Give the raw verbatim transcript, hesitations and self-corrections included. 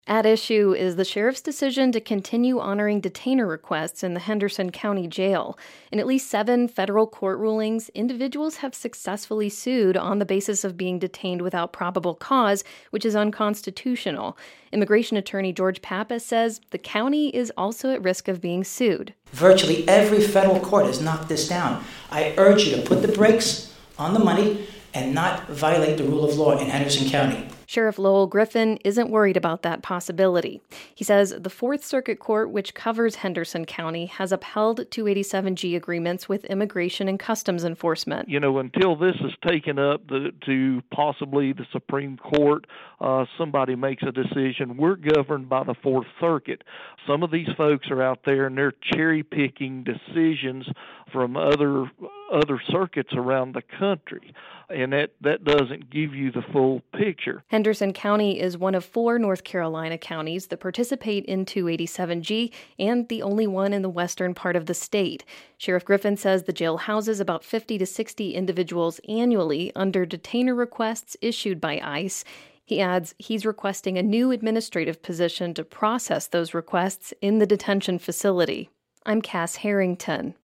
At issue is the sheriff's decision to continue honoring detainer requests in the Henderson County Jail. In at least seven federal court rulings, individuals have successfully sued on the basis of being detained without probable cause, which is unconstitutional. Immigration attorney George Pappas says the county is also at risk of being sued. Virtually every federal court has knocked this down. I urge you to put the brakes on the money and not violate the rule of law in Henderson County. Sheriff Lowell Griffin isn't worried about that possibility. He says the Fourth Circuit Court, which covers Henderson County, has upheld two eighty-seven G agreements with Immigration and Customs Enforcement. You know, until this is taken up the, to possibly the Supreme Court, uh, somebody makes a decision, we're governed by the Fourth Circuit. Some of these folks are out there and they're cherry-picking decisions from other other circuits around the country, and that, that doesn't give you the full picture. Henderson County is one of four North Carolina counties that participate in two eighty-seven G and the only one in the western part of the state. Sheriff Griffin says the jail houses about fifty to sixty individuals annually under detainer requests issued by ICE. He adds he's requesting a new administrative position to process those requests in the detention facility. I'm Cass Harrington.